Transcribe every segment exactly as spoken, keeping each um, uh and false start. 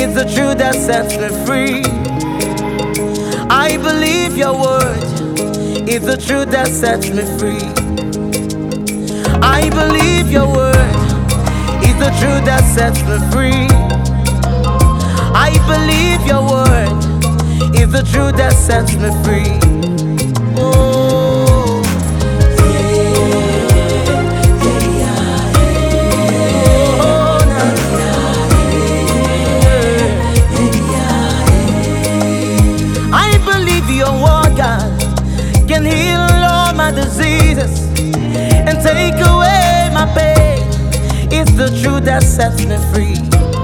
It's the truth that sets me free. I believe your word. It's the truth that sets me free. I believe your word. It's the truth that sets me free. I believe your word. It's the truth that sets me free. Oh, I believe your word, God, can heal all my diseases and take away my pain. It's the truth that sets me free.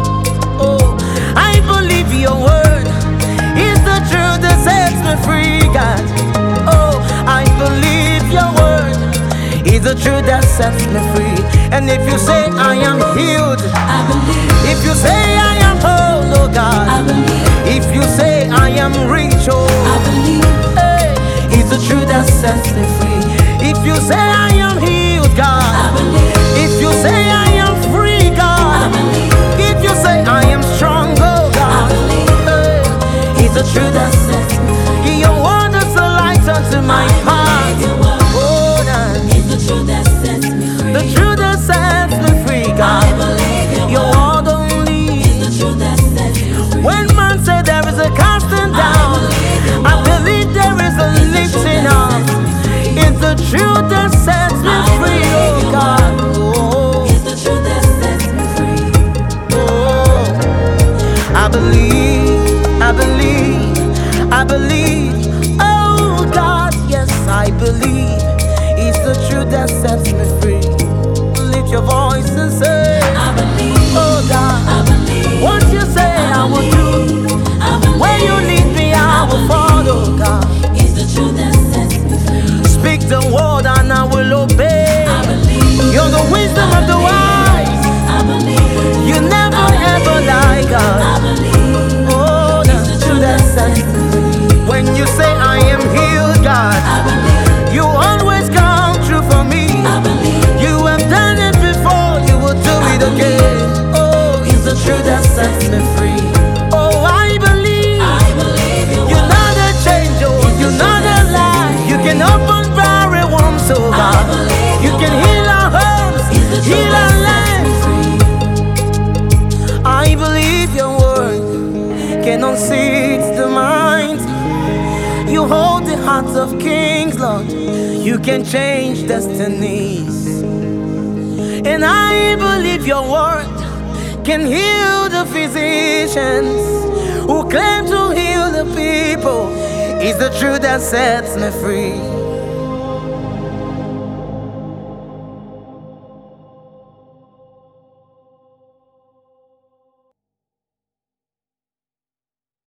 Oh, I believe your word. It's the truth that sets me free, God. Oh, I believe your word. It's the truth that sets me free. And if you say I am healed, I believe. if you say I am whole, oh God, I believe. if you say I am rich, oh, I believe. hey, it's the truth that sets me free. If you say I am healed, God, I believe. if you say I am free, I God, believe. if you say I am strong, oh I God, believe. hey, it's the truth that sets me free. your word is a light unto my path. Your word Oh, nah. is the truth that sets me free. The truth that sets me free, God. I believe your Your word word only. is the truth that sets me free. When man said there is a casting down, I believe there is a lifting up. It's the truth that sets me free, oh God. Oh, It's the truth that sets me free. oh. I believe, I believe, I believe. Oh God, yes, I believe. It's the truth that sets me free. Lift your voice and say, I believe. oh God, I believe. what you say I will do. I believe. Where you lead me, I will follow, God. It's the truth that sets me free. Speak the word and I will obey. I believe. You're the wisdom of the wise. I believe. You never ever lie, I God. believe. Oh, It's the truth that sets me free. when you say I am healed, God, I believe. you always come true for me. I believe. You have done it before, you will do it again. Oh, it's the truth that sets me free. Oh, I believe. I believe your You're word. not a change, oh, you're not a lie. You can open barren wombs, oh God. You can heal our homes, It's the truth heal that our sets land. me free. I believe your word can unseat the mind. You hold the hearts of kings, Lord. You can change destinies. And I believe your word can heal the physicians who claim to heal the people. It's the truth that sets me free.